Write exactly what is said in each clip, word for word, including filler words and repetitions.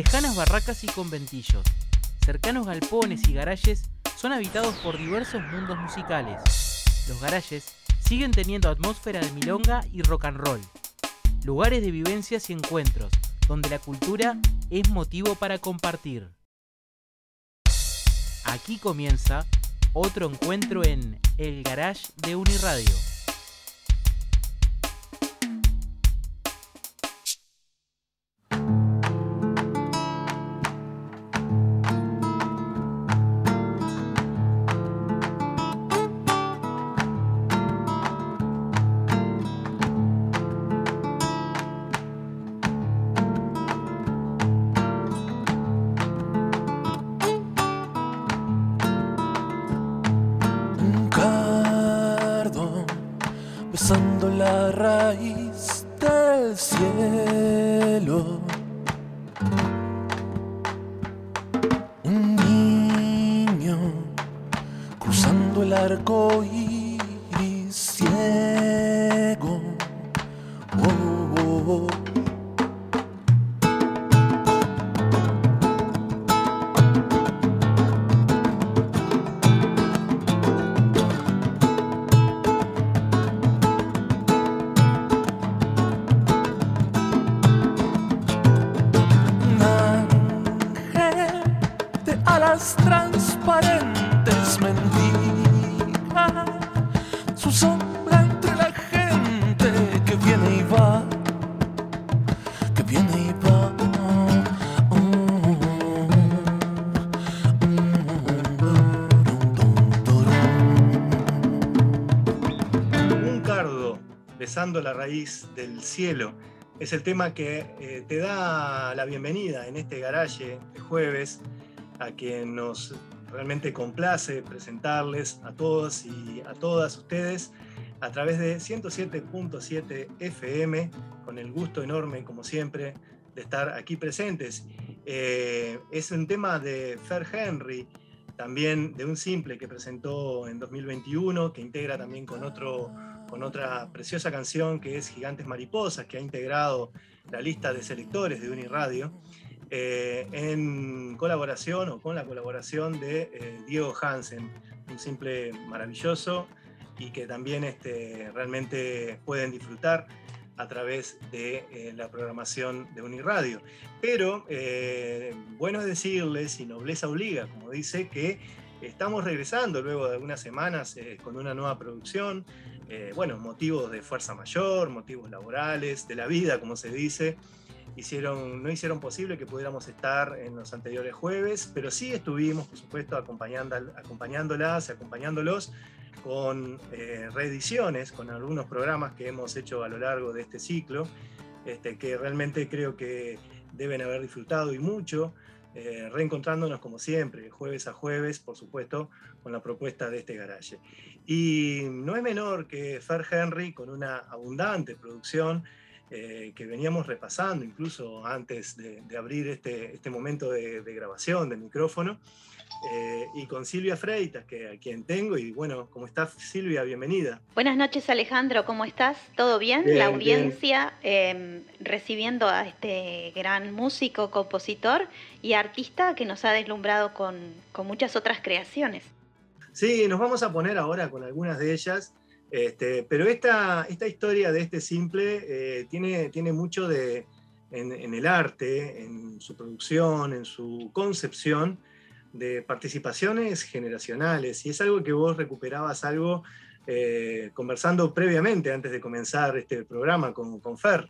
Lejanas barracas y conventillos, cercanos galpones y garajes son habitados por diversos mundos musicales. Los garajes siguen teniendo atmósfera de milonga y rock and roll, lugares de vivencias y encuentros, donde la cultura es motivo para compartir. Aquí comienza otro encuentro en El Garage de Uniradio. Besando la raíz del cielo, un niño cruzando el arco iris ciego. Oh, oh, oh. Transparentes mendiga su sombra entre la gente que viene y va, que viene y va. Oh, oh, oh. Un cardo besando la raíz del cielo es el tema que eh, te da la bienvenida en este garaje de jueves, a quien nos realmente complace presentarles a todos y a todas ustedes a través de ciento siete punto siete F M, con el gusto enorme, como siempre, de estar aquí presentes. Eh, es un tema de Fer Henry, también de un simple que presentó en dos mil veintiuno, que integra también con, otro, con otra preciosa canción que es Gigantes Mariposas, que ha integrado la lista de selectores de Uniradio. Eh, en colaboración o con la colaboración de eh, Diego Hansen, un simple maravilloso y que también este, realmente pueden disfrutar a través de eh, la programación de Uniradio. Pero eh, bueno es decirles, y nobleza obliga, como dice, que estamos regresando luego de algunas semanas eh, con una nueva producción, eh, bueno, motivos de fuerza mayor, motivos laborales, de la vida, como se dice. Hicieron, no hicieron posible que pudiéramos estar en los anteriores jueves, pero sí estuvimos, por supuesto, acompañando, acompañándolas, acompañándolos con eh, reediciones, con algunos programas que hemos hecho a lo largo de este ciclo, este, que realmente creo que deben haber disfrutado y mucho, eh, reencontrándonos como siempre, jueves a jueves, por supuesto, con la propuesta de este garaje. Y no es menor que Fer Henry, con una abundante producción, Eh, que veníamos repasando incluso antes de, de abrir este, este momento de, de grabación del micrófono, eh, y con Silvia Freitas, que a quien tengo, y bueno, ¿cómo estás, Silvia? Bienvenida. Buenas noches, Alejandro, ¿cómo estás? ¿Todo bien? Bien, la audiencia eh, recibiendo a este gran músico, compositor y artista que nos ha deslumbrado con, con muchas otras creaciones. Sí, nos vamos a poner ahora con algunas de ellas. Este, pero esta, esta historia de este simple eh, tiene, tiene mucho de, en, en el arte, en su producción, en su concepción, de participaciones generacionales. Y es algo que vos recuperabas algo eh, conversando previamente, antes de comenzar este programa con, con Fer.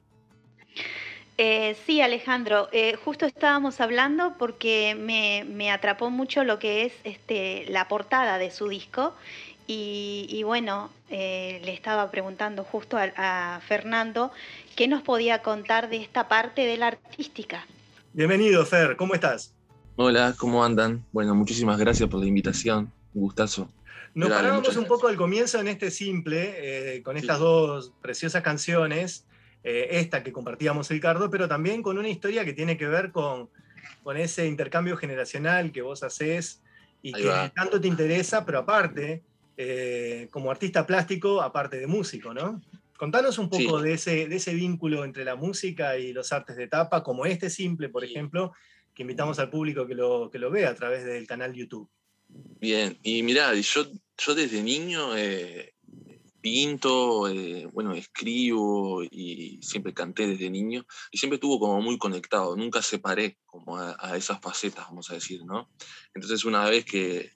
Eh, sí, Alejandro, eh, justo estábamos hablando porque me, me atrapó mucho lo que es este, la portada de su disco. Y, y bueno, eh, le estaba preguntando justo a, a Fernando qué nos podía contar de esta parte de la artística. Bienvenido, Fer, ¿cómo estás? Hola, ¿cómo andan? Bueno, muchísimas gracias por la invitación, un gustazo. Nos Dale, parábamos un gracias. poco al comienzo en este simple, eh, con estas sí. dos preciosas canciones, eh, esta que compartíamos el cardo, pero también con una historia que tiene que ver con, con ese intercambio generacional que vos hacés y Ahí que va. tanto te interesa, pero aparte, eh, como artista plástico, aparte de músico, ¿no? Contanos un poco Sí. de, ese, de ese vínculo entre la música y los artes de tapa, como este simple, por Sí. ejemplo, que invitamos al público que lo, que lo vea a través del canal YouTube. Bien, y mirá, yo, yo desde niño eh, pinto, eh, bueno, escribo y siempre canté desde niño y siempre estuvo como muy conectado, nunca separé como a, a esas facetas, vamos a decir, ¿no? Entonces una vez que,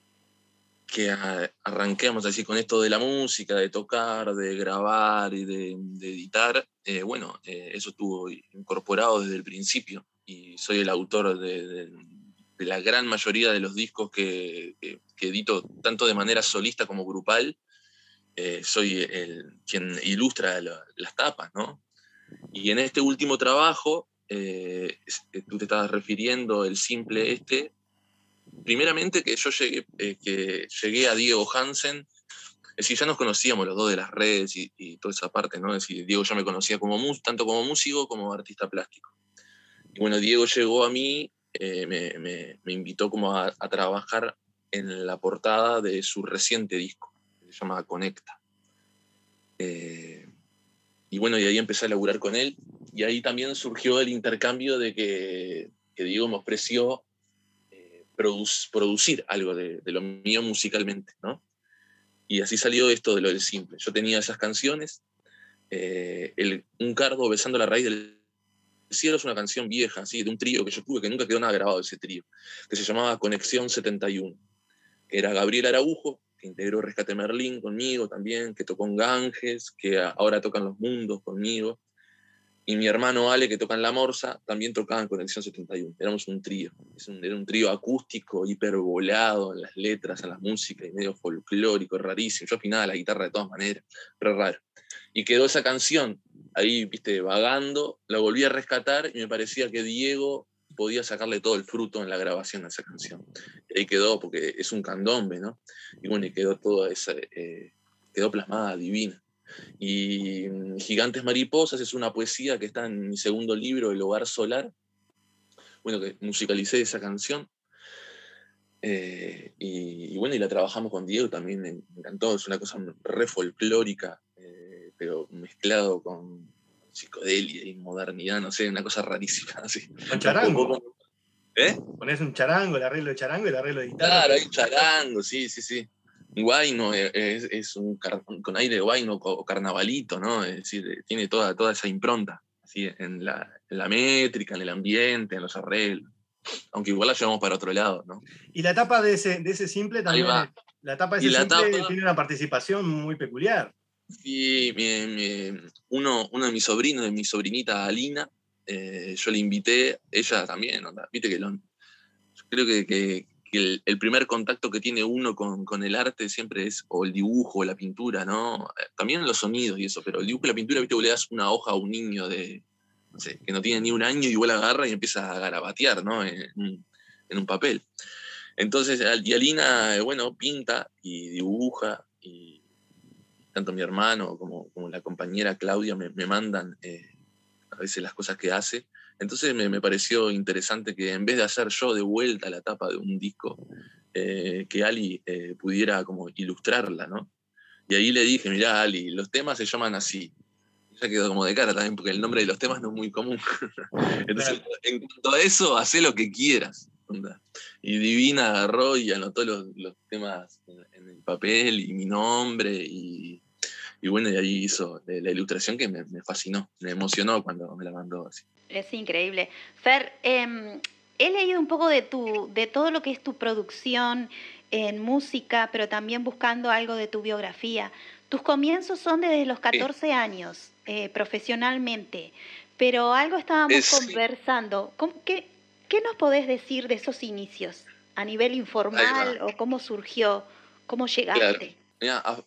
que a, arranqué, vamos a decir, con esto de la música, de tocar, de grabar y de, de editar, eh, bueno, eh, eso estuvo incorporado desde el principio y soy el autor de... de de la gran mayoría de los discos que, que, que edito, tanto de manera solista como grupal, eh, soy el, quien ilustra la, las tapas, ¿no? Y en este último trabajo, eh, tú te estabas refiriendo, el simple este, primeramente que yo llegué, eh, que llegué a Diego Hansen, es decir, ya nos conocíamos los dos de las redes y, y toda esa parte, ¿no? Es decir, Diego ya me conocía como, tanto como músico como artista plástico. Y bueno, Diego llegó a mí, Eh, me, me, me invitó como a, a trabajar en la portada de su reciente disco, que se llama Conecta. Eh, y bueno, y ahí empecé a laburar con él, y ahí también surgió el intercambio de que, que Diego me ofreció eh, produc- producir algo de, de lo mío musicalmente, ¿no? Y así salió esto de lo del simple. Yo tenía esas canciones, eh, el, Un cardo besando la raíz del El cielo es una canción vieja, así, de un trío que yo tuve, que nunca quedó nada grabado de ese trío, que se llamaba Conexión setenta y uno, que era Gabriel Araujo, que integró Rescate Merlín conmigo también, que tocó en Ganges, que ahora tocan Los Mundos conmigo, y mi hermano Ale, que toca en La Morsa, también tocaba en Conexión setenta y uno. Éramos un trío, es un, era un trío acústico, hiperbolado en las letras, en la música, y medio folclórico, rarísimo. Yo afinaba la guitarra de todas maneras, pero raro. Y quedó esa canción ahí, viste, vagando, la volví a rescatar y me parecía que Diego podía sacarle todo el fruto en la grabación de esa canción. Y ahí quedó, porque es un candombe, ¿no? Y bueno, y quedó toda esa, eh, quedó plasmada, divina. Y Gigantes Mariposas es una poesía que está en mi segundo libro, El Hogar Solar, bueno, que musicalicé esa canción. Eh, y, y bueno, y la trabajamos con Diego, también me encantó, es una cosa re folclórica, eh, pero mezclado con psicodelia y modernidad, no sé, una cosa rarísima. Así. Con charango. Tampoco, ¿eh? Ponés un charango, el arreglo de charango y el arreglo de guitarra. Claro, hay charango, sí, sí, sí. Guayno es, es un car con aire de guayno o carnavalito, ¿no? Es decir, tiene toda, toda esa impronta, así, en la, en la métrica, en el ambiente, en los arreglos. Aunque igual la llevamos para otro lado, ¿no? Y la tapa de ese, de ese simple también, es, la tapa de ese simple tapa, tiene una participación muy peculiar. Sí, mi, mi, uno, uno de mis sobrinos, de mi sobrinita Alina, eh, yo le invité, ella también, ¿no? Viste que lo, yo creo que, que, que el, el primer contacto que tiene uno con, con el arte siempre es o el dibujo o la pintura, ¿no? También los sonidos y eso, pero el dibujo y la pintura, viste, vos le das una hoja a un niño de, no sé, que no tiene ni un año y igual agarra y empieza a garabatear, ¿no? En, en un papel. Entonces, y Alina, bueno, pinta y dibuja, y tanto mi hermano como, como la compañera Claudia me, me mandan eh, a veces las cosas que hace. Entonces me, me pareció interesante que en vez de hacer yo de vuelta la tapa de un disco, eh, que Ali eh, pudiera como ilustrarla, ¿no? Y ahí le dije, mirá, Ali, los temas se llaman así. Ya quedó como de cara también, porque el nombre de los temas no es muy común. Entonces, claro, en cuanto a eso, hacé lo que quieras. Y Divina agarró y anotó los, los temas en, en el papel y mi nombre, y, y bueno, y ahí hizo la ilustración que me, me fascinó, me emocionó cuando me la mandó así. Es increíble. Fer, eh, he leído un poco de, tu, de todo lo que es tu producción en música, pero también buscando algo de tu biografía. Tus comienzos son desde los catorce sí. años, eh, profesionalmente, pero algo estábamos es, conversando. ¿Qué, ¿Qué nos podés decir de esos inicios? ¿A nivel informal o cómo surgió? ¿Cómo llegaste? Claro. Mira, a,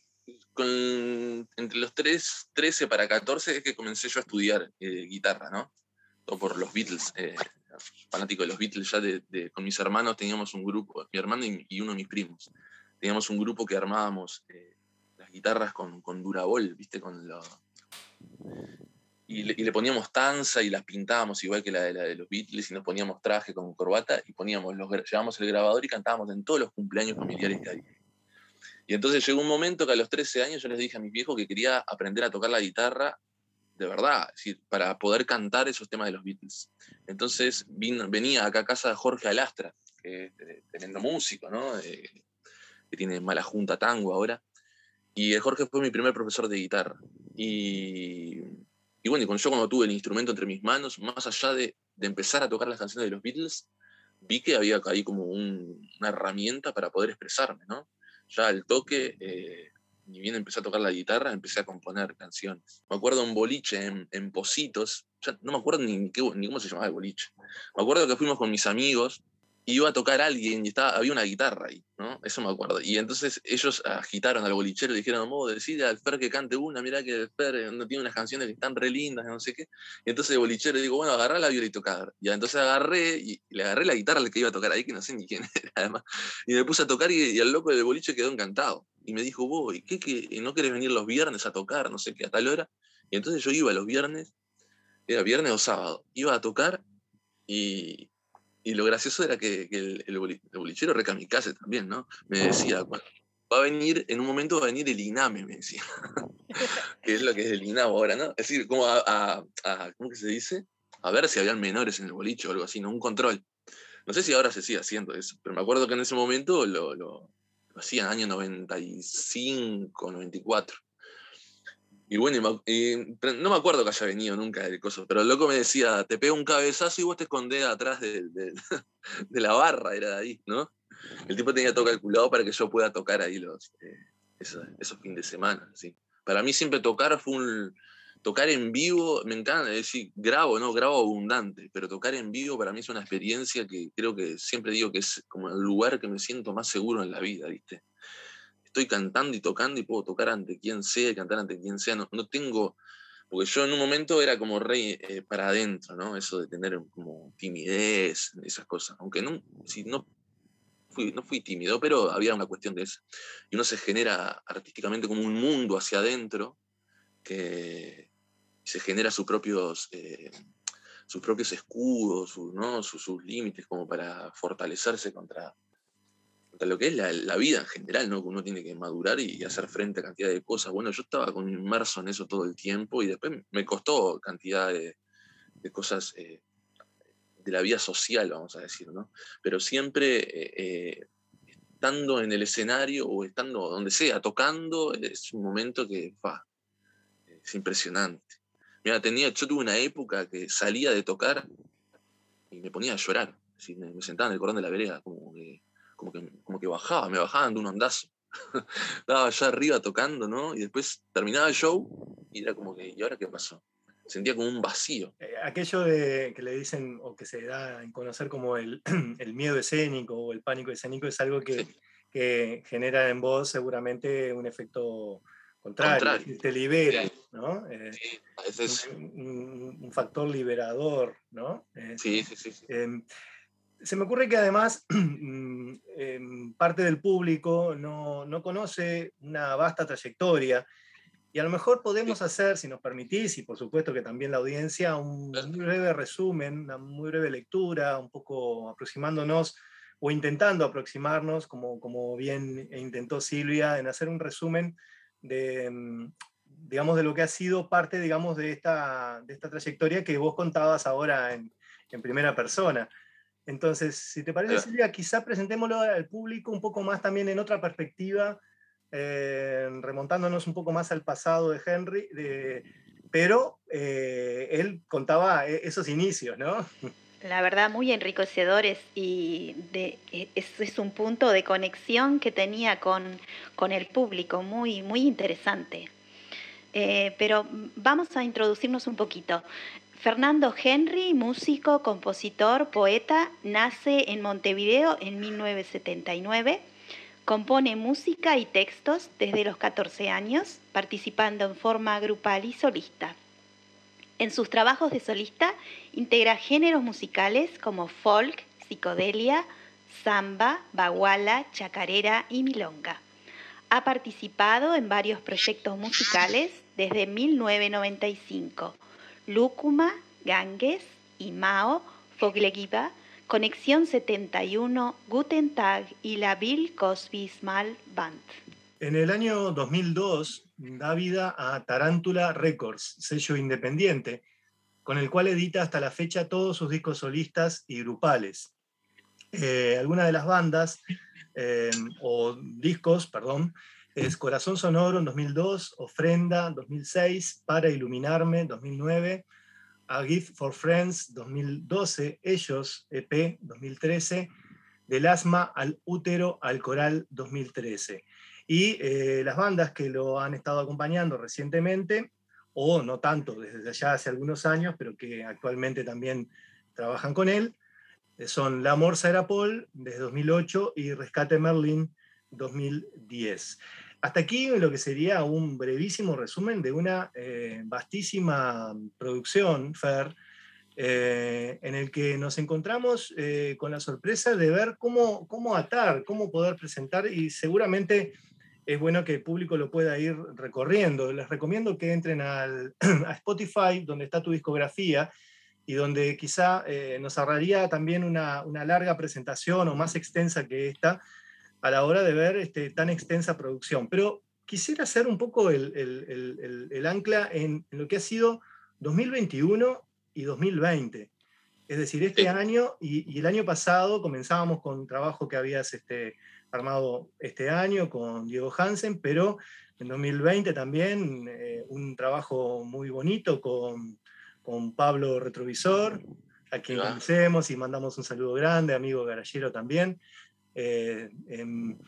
con, entre los tres, trece para catorce es que comencé yo a estudiar eh, guitarra, ¿no? Todo por los Beatles, eh, fanático de los Beatles, ya de, de, con mis hermanos teníamos un grupo, mi hermano y, y uno de mis primos, teníamos un grupo que armábamos eh, las guitarras con, con Durabol, ¿viste? Con lo, y, le, y le poníamos tanza y las pintábamos igual que la de, la de los Beatles, y nos poníamos traje con corbata y poníamos los, llevábamos el grabador y cantábamos en todos los cumpleaños familiares que había. Y entonces llegó un momento que a los trece años yo les dije a mis viejos que quería aprender a tocar la guitarra de verdad, es decir, para poder cantar esos temas de los Beatles. Entonces vino, venía acá a casa de Jorge Alastra, que es tremendo músico, ¿no? Eh, que tiene Mala Junta Tango ahora. Y el Jorge fue mi primer profesor de guitarra. Y, y bueno, y cuando yo cuando tuve el instrumento entre mis manos, más allá de, de empezar a tocar las canciones de los Beatles, vi que había ahí como un, una herramienta para poder expresarme, ¿no? Ya al toque, eh, ni bien empecé a tocar la guitarra, empecé a componer canciones. Me acuerdo un boliche en, en Positos, ya no me acuerdo ni, ni, qué, ni cómo se llamaba el boliche. Me acuerdo que fuimos con mis amigos, iba a tocar a alguien y estaba, había una guitarra ahí, ¿no? Eso me acuerdo. Y entonces ellos agitaron al bolichero y dijeron, vos decide al Fer que cante una, mirá que el Fer no tiene unas canciones que están re lindas, no sé qué. Y entonces el bolichero dijo, bueno, agarrá la viola y tocar. Y entonces agarré y le agarré la guitarra al que iba a tocar ahí, que no sé ni quién era además. Y me puse a tocar y, y el loco del boliche quedó encantado. Y me dijo, vos, ¿y qué, qué no querés venir los viernes a tocar? No sé qué, a tal hora. Y entonces yo iba los viernes, era viernes o sábado, iba a tocar y... Y lo gracioso era que, que el, el, bolichero re kamikaze también, ¿no? Me decía, bueno, va a venir, en un momento va a venir el INAME, me decía. Que es lo que es el INAME ahora, ¿no? Es decir, como a, a, a, ¿cómo que se dice? A ver si habían menores en el boliche o algo así, ¿no? Un control. No sé si ahora se sigue haciendo eso, pero me acuerdo que en ese momento lo, lo, lo hacían año noventa y cinco, noventa y cuatro. Y bueno, y, y, no me acuerdo que haya venido nunca el coso, pero el loco me decía, te pego un cabezazo y vos te escondés atrás de, de, de la barra, era de ahí, ¿no? El tipo tenía todo calculado para que yo pueda tocar ahí los, eh, esos, esos fines de semana, ¿sí? Para mí siempre tocar fue un... Tocar en vivo, me encanta, es decir, grabo, ¿no? Grabo abundante, pero tocar en vivo para mí es una experiencia que creo que siempre digo que es como el lugar que me siento más seguro en la vida, ¿viste? Estoy cantando y tocando y puedo tocar ante quien sea y cantar ante quien sea. No, no tengo, porque yo en un momento era como rey eh, para adentro, ¿no? Eso de tener como timidez, esas cosas. Aunque no, si no, fui, no fui tímido, pero había una cuestión de eso. Y uno se genera artísticamente como un mundo hacia adentro que se genera sus propios, eh, sus propios escudos, su, ¿no? sus, sus límites como para fortalecerse contra... lo que es la, la vida en general, ¿no? Que uno tiene que madurar y hacer frente a cantidad de cosas. Bueno, yo estaba con, inmerso en eso todo el tiempo y después me costó cantidad de, de cosas eh, de la vida social, vamos a decir, ¿no? Pero siempre eh, eh, estando en el escenario o estando donde sea, tocando, es un momento que, fa, es impresionante. Mira, tenía, yo tuve una época que salía de tocar y me ponía a llorar. Así, me, me sentaba en el cordón de la vereda, como que... Como que, como que bajaba, me bajaban de un ondazo. Estaba allá arriba tocando, ¿no? Y después terminaba el show y era como que, ¿y ahora qué pasó? Sentía como un vacío. Eh, aquello de que le dicen, o que se da en conocer como el, el miedo escénico o el pánico escénico, es algo que, sí. que genera en vos seguramente un efecto contrario, contrario. Te libera, sí. ¿no? Eh, sí, ese es un, un factor liberador, ¿no? Eh, sí, sí, sí. sí. Eh, Se me ocurre que además eh, parte del público no, no conoce una vasta trayectoria y a lo mejor podemos hacer, si nos permitís, y por supuesto que también la audiencia, un muy breve resumen, una muy breve lectura, un poco aproximándonos o intentando aproximarnos, como, como bien intentó Silvia, en hacer un resumen de, digamos, de lo que ha sido parte, digamos, de esta, de esta trayectoria que vos contabas ahora en, en primera persona. Entonces, si te parece, Silvia, quizá presentémoslo al público un poco más también en otra perspectiva, eh, remontándonos un poco más al pasado de Henry, de, pero eh, él contaba esos inicios, ¿no? La verdad, muy enriquecedores y de, es, es un punto de conexión que tenía con, con el público, muy, muy interesante. Eh, pero vamos a introducirnos un poquito. Fernando Henry, músico, compositor, poeta, nace en Montevideo en mil novecientos setenta y nueve. Compone música y textos desde los catorce años, participando en forma grupal y solista. En sus trabajos de solista integra géneros musicales como folk, psicodelia, samba, baguala, chacarera y milonga. Ha participado en varios proyectos musicales desde mil novecientos noventa y cinco. Lúcuma, Ganges, Imao, Foglegiba, Conexión setenta y uno, Guten Tag y la Bill Cosby Small Band. En el año dos mil dos da vida a Tarántula Records, sello independiente, con el cual edita hasta la fecha todos sus discos solistas y grupales. Eh, algunas de las bandas, eh, o discos, perdón, es Corazón Sonoro en dos mil dos, Ofrenda dos mil seis, Para Iluminarme dos mil nueve, A Gift for Friends dos mil doce, Ellos, E P dos mil trece, Del Asma al Útero al Coral dos mil trece. Y eh, las bandas que lo han estado acompañando recientemente, o no tanto desde ya hace algunos años, pero que actualmente también trabajan con él, son La Morsa era Paul desde dos mil ocho y Rescate Merlin dos mil diez. Hasta aquí lo que sería un brevísimo resumen de una eh, vastísima producción, Fer, eh, en el que nos encontramos eh, con la sorpresa de ver cómo, cómo atar, cómo poder presentar, y seguramente es bueno que el público lo pueda ir recorriendo. Les recomiendo que entren al, a Spotify, donde está tu discografía, y donde quizá eh, nos ahorraría también una, una larga presentación o más extensa que esta a la hora de ver este, tan extensa producción. Pero quisiera hacer un poco el, el, el, el, el ancla en, en lo que ha sido dos mil veintiuno y dos mil veinte. Es decir, este sí. año y, y el año pasado comenzábamos con un trabajo que habías este, armado este año con Diego Hansen, pero en dos mil veinte también eh, un trabajo muy bonito con, con Pablo Retrovisor, a quien ¿Va? conocemos y mandamos un saludo grande, amigo garallero también, eh, eh,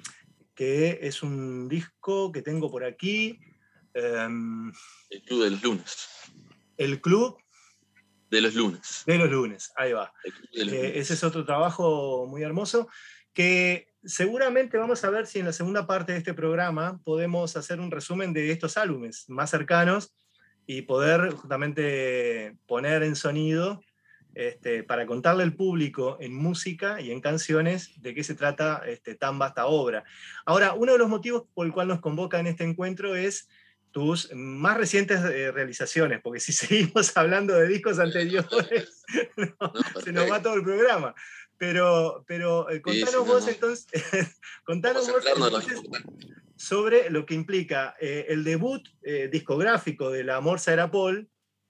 que es un disco que tengo por aquí. Eh, el Club de los Lunes. El Club de los Lunes. De los Lunes, ahí va. Eh, lunes. Ese es otro trabajo muy hermoso, que seguramente vamos a ver si en la segunda parte de este programa podemos hacer un resumen de estos álbumes más cercanos y poder justamente poner en sonido este, para contarle al público en música y en canciones de qué se trata este, tan vasta obra. Ahora, uno de los motivos por el cual nos convoca en este encuentro es tus más recientes eh, realizaciones, porque si seguimos hablando de discos anteriores, no, no, se nos va todo el programa. Pero, pero eh, contanos sí, sí, vos no, no. entonces, contanos vos entonces sobre lo que implica eh, el debut eh, discográfico de La Morsa era Paul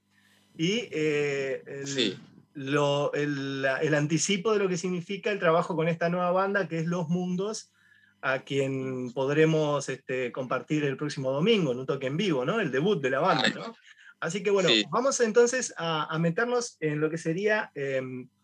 y eh, el, sí. lo, el, el anticipo de lo que significa el trabajo con esta nueva banda que es Los Mundos, a quien podremos este, compartir el próximo domingo en un toque en vivo, ¿no? El debut de la banda, ¿no? Así que bueno, sí. vamos entonces a, a meternos en lo que sería eh,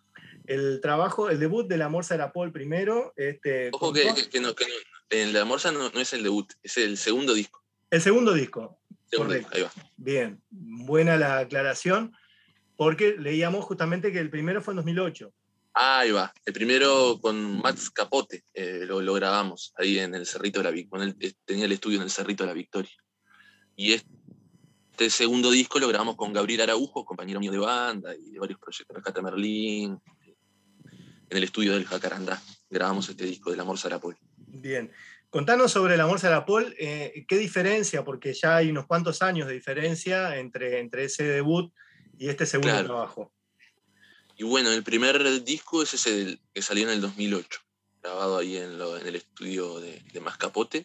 el trabajo, el debut de La Morsa era Paul primero. Este, Ojo que, que, que, no, que no, en La Morsa no, no es el debut, es el segundo disco. El segundo disco. Segundo disco, ahí va. Bien, buena la aclaración, porque leíamos justamente que el primero fue en dos mil ocho. Ahí va, el primero con Max Capote, eh, lo, lo grabamos ahí en el Cerrito de la Victoria, tenía el estudio en el Cerrito de la Victoria. Y este segundo disco lo grabamos con Gabriel Araujo, compañero mío de banda y de varios proyectos, Rescate Merlin, en el estudio del Jacarandá, grabamos este disco de La Morsa era Paul. Bien, contanos sobre La Morsa era Paul, eh, ¿qué diferencia? Porque ya hay unos cuantos años de diferencia entre, entre ese debut y este segundo claro. trabajo. Y bueno, el primer disco es ese que salió en el dos mil ocho, grabado ahí en, lo, en el estudio de, de Mascapote.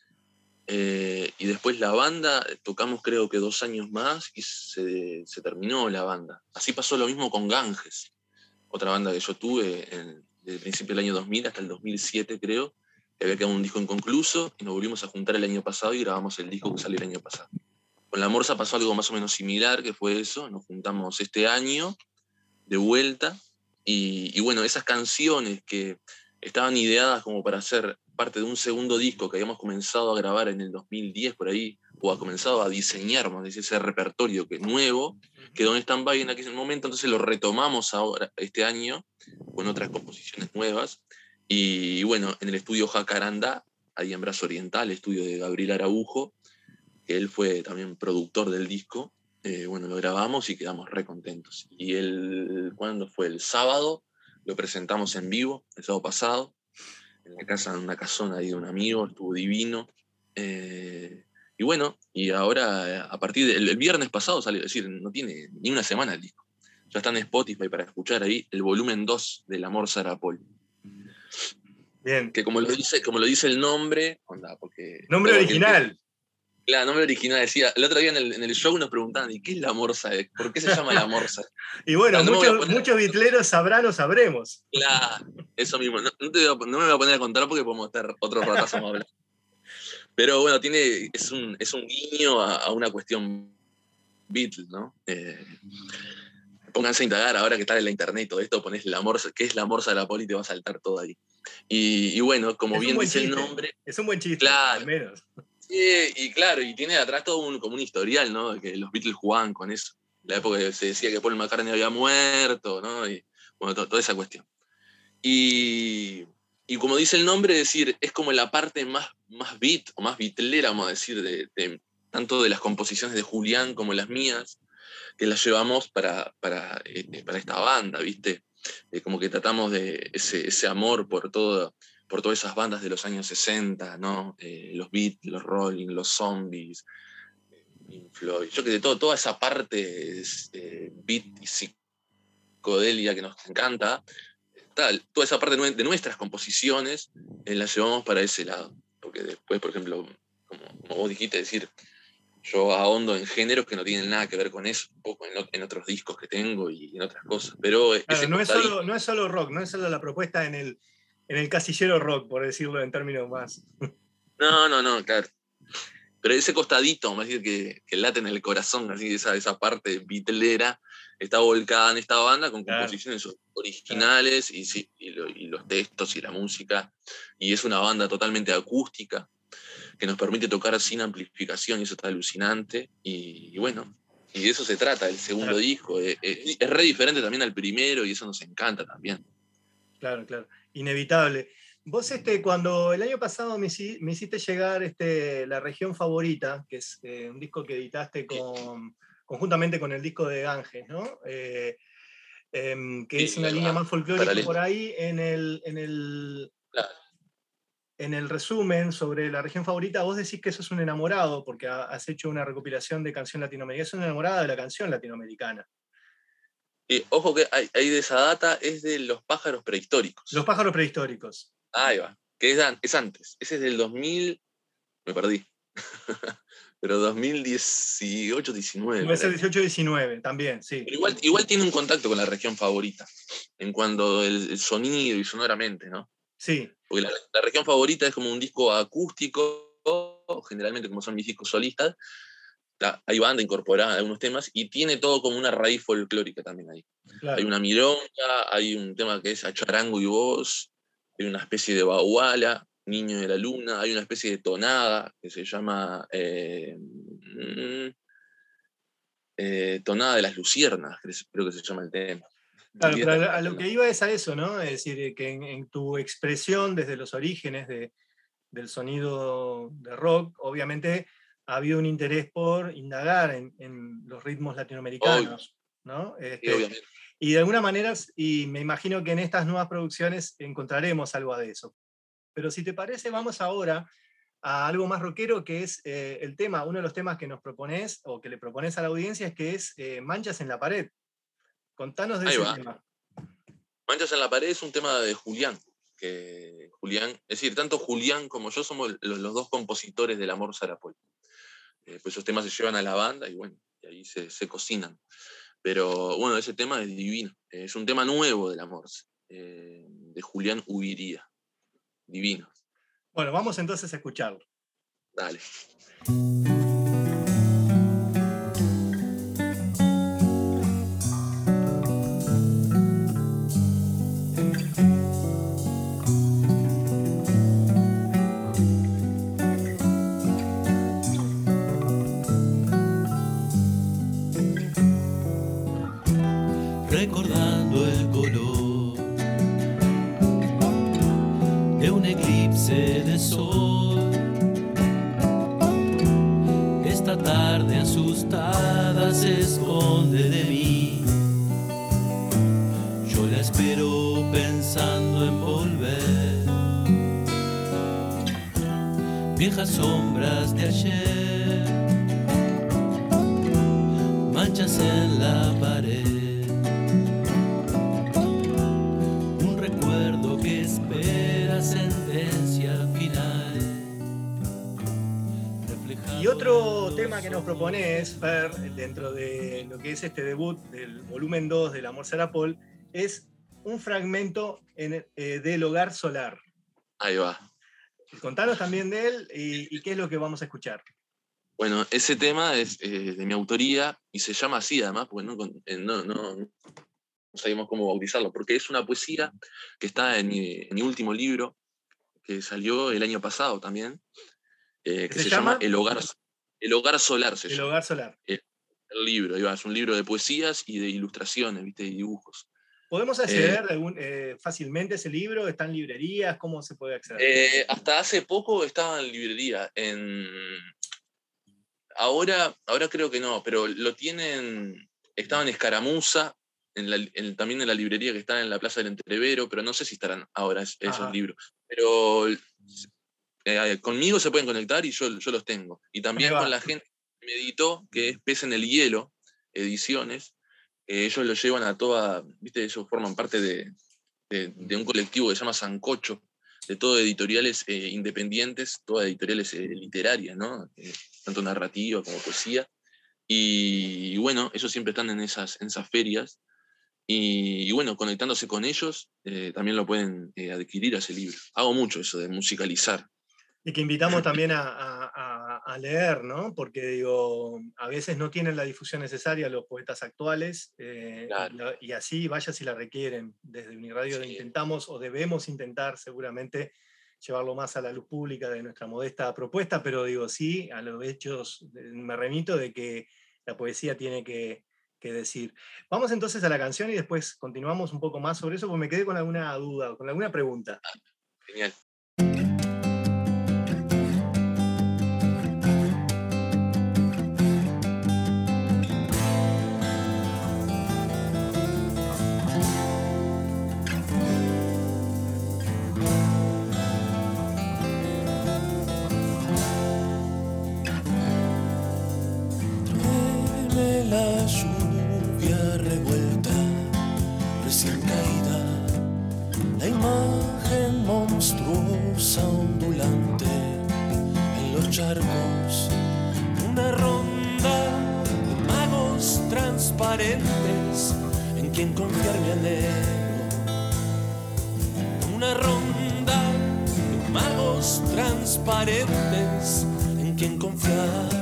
Eh, y después la banda, tocamos creo que dos años más y se, se terminó la banda. Así pasó lo mismo con Ganges, otra banda que yo tuve en, desde el principio del año dos mil hasta el dos mil siete creo, que había quedado un disco inconcluso y nos volvimos a juntar el año pasado y grabamos el disco que salió el año pasado. Con La Morsa pasó algo más o menos similar, que fue eso, nos juntamos este año de vuelta, y, y bueno, esas canciones que estaban ideadas como para ser parte de un segundo disco que habíamos comenzado a grabar en el dos mil diez por ahí, o ha comenzado a diseñar, vamos a decir, ese repertorio que nuevo, quedó en stand-by en aquel momento, entonces lo retomamos ahora, este año, con otras composiciones nuevas, y, y bueno, en el estudio Jacarandá, ahí en Brazo Oriental, el estudio de Gabriel Araujo, que él fue también productor del disco. Eh, bueno, lo grabamos y quedamos re contentos. Y el, ¿cuándo fue? El sábado lo presentamos en vivo, el sábado pasado, en la casa, en una casona ahí de un amigo, estuvo divino. Eh, y bueno, y ahora, a partir del el viernes pasado salió, es decir, no tiene ni una semana el disco. Ya está en Spotify para escuchar ahí el volumen dos de La Morsa era Paul. Bien. Que como lo dice, como lo dice el nombre, onda, porque... Nombre como original. Que, claro, nombre original. Decía, el otro día en el, en el show nos preguntaban, ¿y qué es la morsa? ¿Por qué se llama la morsa? Y bueno, no, no muchos, poner... muchos bitleros sabrán o sabremos. Claro, eso mismo. No, no, te voy a, no me voy a poner a contar porque podemos estar otro ratazo más hablando. Pero bueno, tiene, es, un, es un guiño a, a una cuestión Beatles, ¿no? Eh, pónganse a indagar ahora que está en la internet y todo esto, ponés la morsa, ¿qué es la morsa de la poli? Y te va a saltar todo ahí. Y, y bueno, como es bien dice chiste. el nombre... Es un buen chiste, claro, al menos. Sí, y claro, y tiene atrás todo un, como un historial, ¿no? Que los Beatles jugaban con eso. La época que se decía que Paul McCartney había muerto, ¿no? Y bueno, to, toda esa cuestión. Y, y como dice el nombre, es decir, es como la parte más, más beat, o más bitlera, vamos a decir, de, de, tanto de las composiciones de Julián como las mías, que las llevamos para, para, eh, para esta banda, ¿viste? Eh, como que tratamos de ese, ese amor por, todo, por todas esas bandas de los años sesenta, ¿no? Eh, los Beatles, los Rolling, los Zombies, Pink Floyd, yo que de todo, toda esa parte eh, beat y psicodelia que nos encanta, tal, toda esa parte de nuestras composiciones eh, la llevamos para ese lado. Porque después, por ejemplo, como, como vos dijiste, decir, yo ahondo en géneros que no tienen nada que ver con eso, un poco en, en otros discos que tengo y en otras cosas. Pero claro, no, es solo, no es solo rock, no es solo la propuesta en el, en el casillero rock, por decirlo en términos más. No, no, no, claro. Pero ese costadito, vamos a decir, que, que late en el corazón, así, esa, esa parte bitlera, está volcada en esta banda con claro. composiciones originales claro. y, sí, y, lo, y los textos y la música. Y es una banda totalmente acústica que nos permite tocar sin amplificación y eso está alucinante. Y, y bueno, y de eso se trata el segundo claro. disco. Es, es, es re diferente también al primero y eso nos encanta también. Claro, claro. Inevitable. Vos, este, cuando el año pasado me, me hiciste llegar este, La Región Favorita, que es eh, un disco que editaste con, conjuntamente con el disco de Ganges, ¿no? Eh, eh, que sí, es una línea más folclórica paralelo. Por ahí, en el, en, el, claro. en el resumen sobre La Región Favorita, vos decís que sos un enamorado, porque has hecho una recopilación de canción latinoamericana, sos un enamorado de la canción latinoamericana. Y ojo que hay, hay de esa data, es de Los Pájaros Prehistóricos. Los Pájaros Prehistóricos. Ahí va, que es, es antes, ese es del dos mil, me perdí, pero dos mil dieciocho diecinueve. Puede ser dieciocho diecinueve también, sí. Pero igual, igual tiene un contacto con La Región Favorita, en cuanto al el sonido y sonoramente, ¿no? Sí. Porque la, la Región Favorita es como un disco acústico, generalmente como son mis discos solistas, la, hay banda incorporada en algunos temas, y tiene todo como una raíz folclórica también ahí. Claro. Hay una milonga, hay un tema que es A Charango y Voz, hay una especie de baguala, Niño de la Luna, hay una especie de tonada que se llama eh, eh, Tonada de las Luciernas, creo que se llama el tema. Claro, pero a, a lo que iba es a eso, ¿no? Es decir, que en, en tu expresión desde los orígenes de, del sonido de rock, obviamente ha habido un interés por indagar en, en los ritmos latinoamericanos, ¿no? Este, sí, obviamente. Y de alguna manera, y me imagino que en estas nuevas producciones encontraremos algo de eso. Pero si te parece, vamos ahora a algo más rockero, que es eh, el tema, uno de los temas que nos propones, o que le propones a la audiencia, es que es eh, Manchas en la Pared. Contanos de Ahí ese va. tema. Manchas en la Pared es un tema de Julián, que Julián, es decir, tanto Julián como yo somos los, los dos compositores del Amor Sarapol. Eh, pues esos temas se llevan a la banda y bueno, y ahí se, se cocinan. Pero bueno, ese tema es divino. Es un tema nuevo del Amor, eh, de Julián Ubiría. Divino. Bueno, vamos entonces a escucharlo. Dale. Recordando el color de un eclipse de sol, esta tarde asustada se esconde de mí. Yo la espero pensando en volver. Viejas sombras de ayer, manchas en la pared. Un recuerdo que espera sentir Y otro tema que nos propones, Fer, dentro de lo que es este debut del volumen dos del Amor será Paul, es un fragmento en, eh, del Hogar Solar. Ahí va. Contanos también de él y, y qué es lo que vamos a escuchar. Bueno, ese tema es eh, de mi autoría y se llama así además, porque no, eh, no, no, no sabíamos cómo bautizarlo, porque es una poesía que está en mi, en mi último libro, que salió el año pasado también, eh, que ¿Se se, llama? llama El Hogar, El Hogar Solar. Se El llama. Hogar Solar. El, el libro, ahí va, es un libro de poesías y de ilustraciones, ¿viste? Y dibujos. ¿Podemos acceder eh, algún, eh, fácilmente a ese libro? ¿Está en librerías? ¿Cómo se puede acceder? Eh, hasta hace poco estaba en librería. En... Ahora, ahora creo que no, pero lo tienen, estaba en Escaramuza, en la, en, también en la librería que está en la Plaza del Entrevero, pero no sé si estarán ahora es, esos libros. Pero eh, conmigo se pueden conectar y yo, yo los tengo. Y también con la gente que me editó, que es Pez en el Hielo, Ediciones, eh, ellos lo llevan a toda, viste, ellos forman parte de, de, de un colectivo que se llama Sancocho, de todo editoriales eh, independientes, todas editoriales eh, literarias, ¿no? Eh, tanto narrativa como poesía. Y, y bueno, ellos siempre están en esas, en esas ferias. Y, y bueno, conectándose con ellos, eh, también lo pueden eh, adquirir a ese libro. Hago mucho eso de musicalizar. Y que invitamos también a, a, a leer, ¿no? Porque digo, a veces no tienen la difusión necesaria los poetas actuales, eh, claro. y, y así vaya si la requieren. Desde Uniradio sí. intentamos o debemos intentar seguramente llevarlo más a la luz pública de nuestra modesta propuesta, pero digo, sí, a los hechos me remito de que la poesía tiene que, que decir. Vamos entonces a la canción y después continuamos un poco más sobre eso, porque me quedé con alguna duda, con alguna pregunta. Genial. La lluvia revuelta, recién caída, la imagen monstruosa ondulante en los charcos, una ronda de magos transparentes en quien confiar mi anhelo, una ronda de magos transparentes en quien confiar.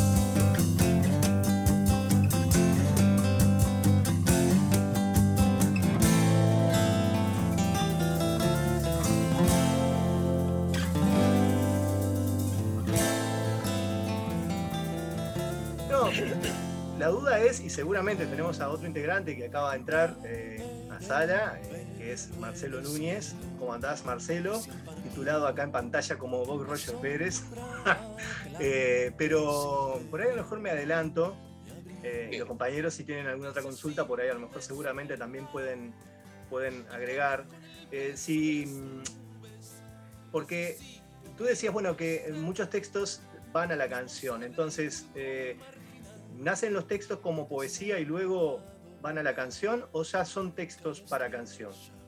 La duda es, y seguramente tenemos a otro integrante que acaba de entrar eh, a sala, eh, que es Marcelo Núñez. ¿Cómo andás, Marcelo? Titulado acá en pantalla como Bob Roger Pérez. eh, pero por ahí a lo mejor me adelanto. Eh, y los compañeros, si tienen alguna otra consulta, por ahí a lo mejor seguramente también pueden, pueden agregar. Eh, si, porque tú decías, bueno, que muchos textos van a la canción. Entonces... Eh, ¿nacen los textos como poesía y luego van a la canción o ya son textos para canción?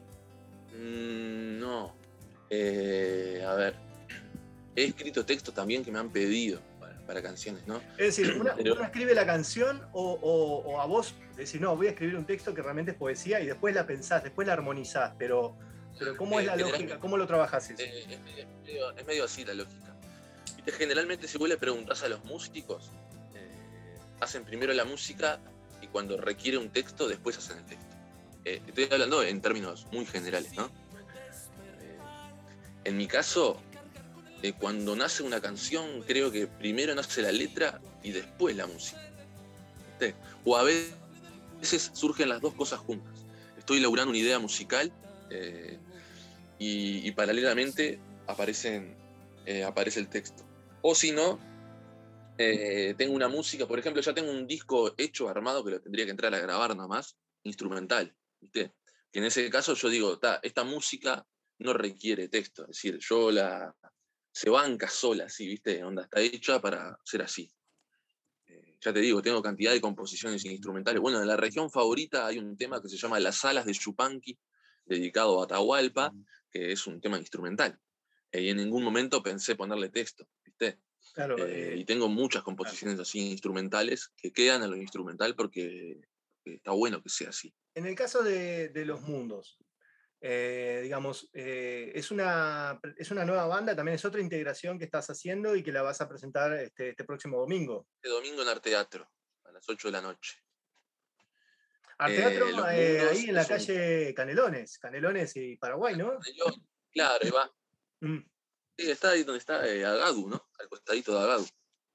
Mm, no. Eh, a ver, he escrito textos también que me han pedido para, para canciones, ¿no? Es decir, ¿una, Pero... ¿uno escribe la canción o, o, o a vos decís, no, voy a escribir un texto que realmente es poesía y después la pensás, después la armonizás, pero, pero ¿cómo eh, es la lógica? ¿Cómo lo trabajás eso? Eh, es, medio, es, medio, es medio así la lógica. ¿Viste? Generalmente si vos le preguntás a los músicos, hacen primero la música y cuando requiere un texto, después hacen el texto. Eh, estoy hablando en términos muy generales, ¿no? Eh, en mi caso, eh, cuando nace una canción, creo que primero nace la letra y después la música. ¿Viste? O a veces surgen las dos cosas juntas. Estoy elaborando una idea musical eh, y, y paralelamente aparecen, eh, aparece el texto. O si no, Eh, tengo una música, por ejemplo, ya tengo un disco hecho, armado, que lo tendría que entrar a grabar nada más, instrumental, ¿viste? Que en ese caso yo digo, esta música no requiere texto, es decir, yo la, se banca sola, así, ¿viste? Onda, está hecha para ser así. Eh, ya te digo, tengo cantidad de composiciones instrumentales. Bueno, en la región favorita hay un tema que se llama Las Alas de Yupanqui, dedicado a Atahualpa, que es un tema instrumental. Eh, y en ningún momento pensé ponerle texto, ¿viste? Claro, Eh, eh, y tengo muchas composiciones claro. así instrumentales que quedan en lo instrumental porque está bueno que sea así. En el caso de, de Los Mundos, eh, digamos, eh, es, una, es una nueva banda, también es otra integración que estás haciendo y que la vas a presentar este, este próximo domingo. Este domingo en Arteatro, a las ocho de la noche. Arteatro, Eh, Los eh, Mundos ahí en la es un... calle Canelones, Canelones y Paraguay, ¿no? Claro, ahí va. Mm. Sí, está ahí donde está eh, Agadu, ¿no? Al costadito de Agadu.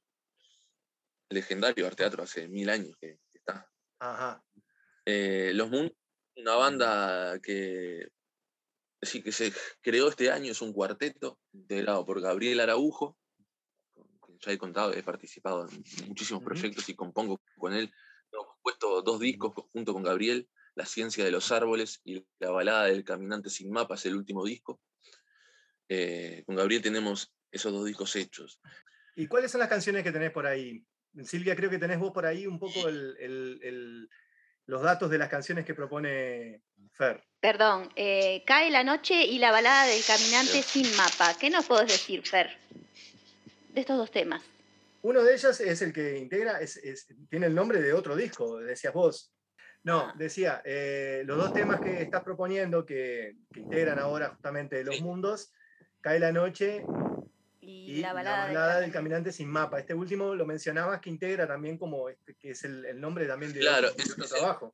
Legendario Arteatro, hace mil años que, que está. Ajá. Eh, Los Mundos, una banda que, sí, que se creó este año, es un cuarteto integrado por Gabriel Araujo, con quien ya he contado, he participado en muchísimos Ujú. proyectos y compongo con él. Hemos puesto dos discos junto con Gabriel, La ciencia de los árboles y La balada del caminante sin mapa, es el último disco. Eh, con Gabriel tenemos esos dos discos hechos. ¿Y cuáles son las canciones que tenés por ahí? Silvia, creo que tenés vos por ahí un poco el, el, el, los datos de las canciones que propone Fer. Perdón, eh, Cae la noche y La balada del caminante Sí. sin mapa. ¿Qué nos podés decir, Fer, de estos dos temas? Uno de ellos es el que integra, es, es, tiene el nombre de otro disco, decías vos. No, decía, eh, los dos temas que estás proponiendo, que, que integran ahora justamente Los Sí. Mundos, Cae la noche Y, y La La balada, balada del del caminante sin mapa. Este último lo mencionabas que integra también como, este, que es el, el nombre también de Claro, otro, de es- otro es el- trabajo.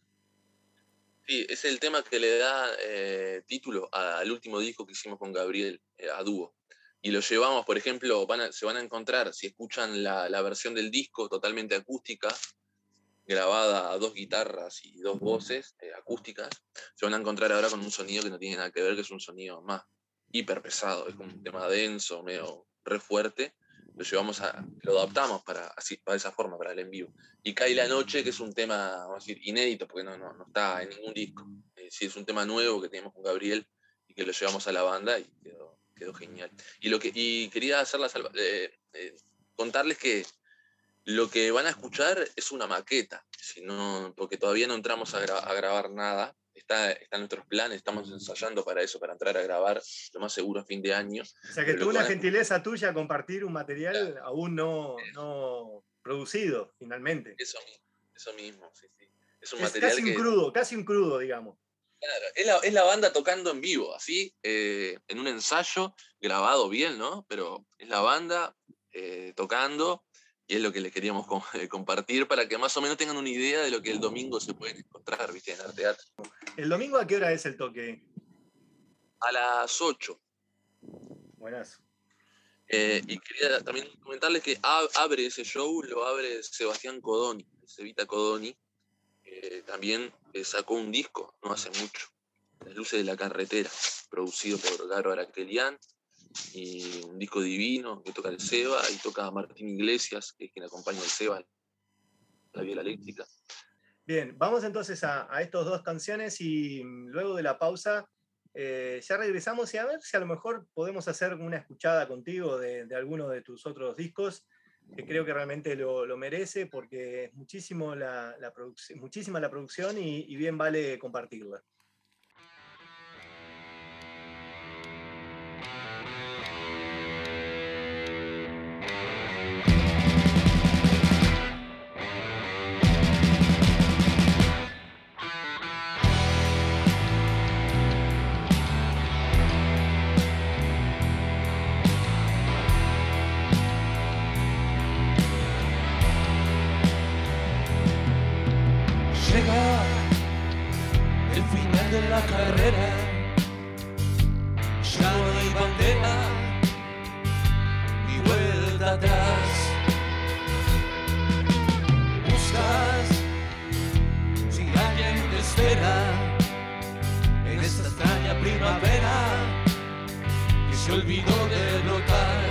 Sí, es el tema que le da eh, título al último disco que hicimos con Gabriel, eh, a dúo. Y lo llevamos, por ejemplo, van a- se van a encontrar, si escuchan la, la versión del disco totalmente acústica, grabada a dos guitarras y dos voces eh, acústicas, se van a encontrar ahora con un sonido que no tiene nada que ver, que es un sonido más hiper pesado, es como un tema denso, medio re fuerte. Lo llevamos a, lo adaptamos para, así, para esa forma, para el en vivo. Y Cae la noche, que es un tema, vamos a decir, inédito, porque no, no, no está en ningún disco. Eh, sí, es un tema nuevo que tenemos con Gabriel y que lo llevamos a la banda y quedó, quedó genial. Y, lo que, y quería hacer la salva, eh, eh, contarles que lo que van a escuchar es una maqueta, si no, porque todavía no entramos a, gra a grabar nada. Está, está en nuestros planes, estamos ensayando para eso, para entrar a grabar, lo más seguro a fin de año. O sea que Pero lo tuvo que una van a gentileza tuya compartir un material aún no, no producido, finalmente. Eso mismo, eso mismo, sí, sí. Es un Es material casi un que... crudo, casi un crudo, digamos. Claro, es la, es la banda tocando en vivo, así, eh, en un ensayo, grabado bien, ¿no? Pero es la banda eh, tocando, y es lo que les queríamos com eh, compartir para que más o menos tengan una idea de lo que el domingo se pueden encontrar, ¿viste? En Arteatro. ¿El domingo a qué hora es el toque? A las ocho. Buenazo. Eh, y quería también comentarles que ab abre ese show, lo abre Sebastián Codoni, Sevita Codoni, que también eh, sacó un disco no hace mucho, Las luces de la carretera, producido por Garo Araquelian, y un disco divino que toca el Seba, y toca Martín Iglesias, que es quien acompaña al Seba en la viola eléctrica. Bien, vamos entonces a, a estas dos canciones y mm, luego de la pausa eh, ya regresamos y a ver si a lo mejor podemos hacer una escuchada contigo de, de alguno de tus otros discos, que creo que realmente lo, lo merece porque es muchísimo la, la muchísima la producción y, y bien vale compartirla. Llega el final de la carrera, ya no hay bandera ni vuelta atrás. Buscas si alguien te espera en esta extraña primavera que se olvidó de notar.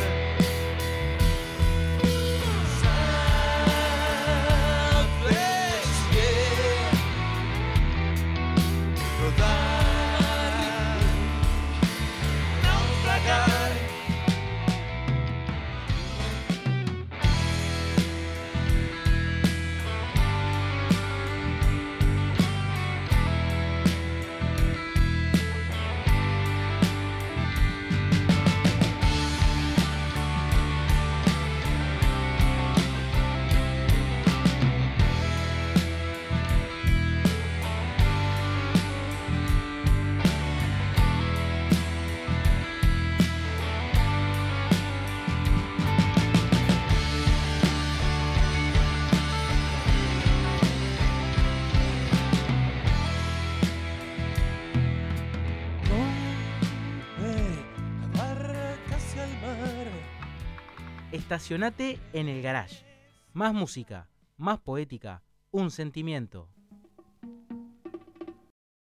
Estacionate en el garage. Más música, más poética, un sentimiento.